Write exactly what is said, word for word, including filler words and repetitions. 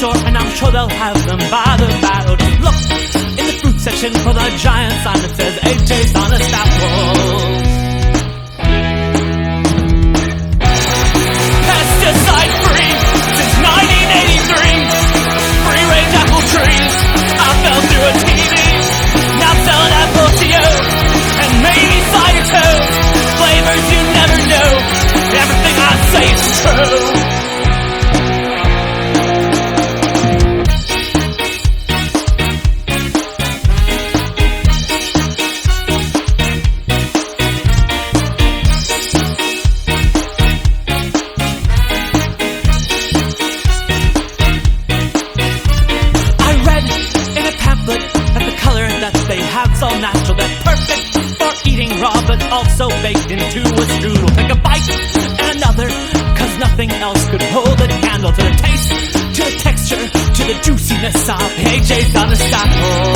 store, and I'm sure they'll have them by the barrel. Just look in the fruit section for the giant sign that says A J's Honest Apples. Pesticide free since nineteen eighty-three. Free range apple trees. I fell through a T V. Now selling apple to you, and maybe cider too. Flavors you never know. Everything I say is true. All natural, they're perfect for eating raw, but also baked into a strudel. Take a bite and another, cause nothing else could hold a candle to the taste, to the texture, to the juiciness of A J's Honest Apple.